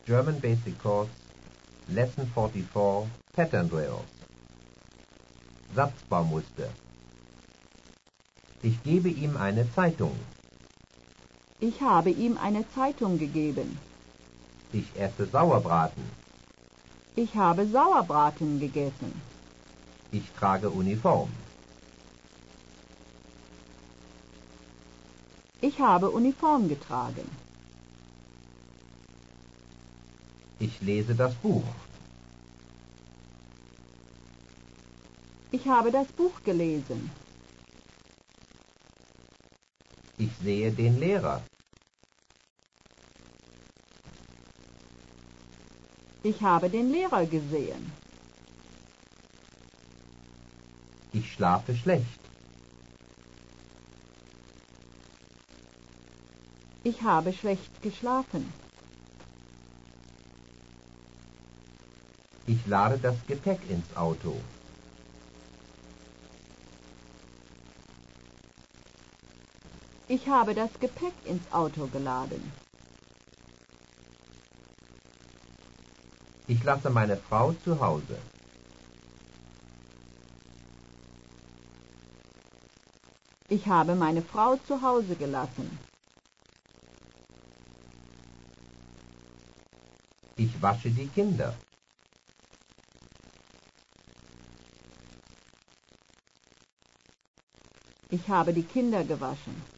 German Basic Course, Lesson 44, Pattern Drills. Satzbaumuster. Ich gebe ihm eine Zeitung. Ich habe ihm eine Zeitung gegeben. Ich esse Sauerbraten. Ich habe Sauerbraten gegessen. Ich trage Uniform. Ich habe Uniform getragen. Ich lese das Buch. Ich habe das Buch gelesen. Ich sehe den Lehrer. Ich habe den Lehrer gesehen. Ich schlafe schlecht. Ich habe schlecht geschlafen. Ich lade das Gepäck ins Auto. Ich habe das Gepäck ins Auto geladen. Ich lasse meine Frau zu Hause. Ich habe meine Frau zu Hause gelassen. Ich wasche die Kinder. Ich habe die Kinder gewaschen.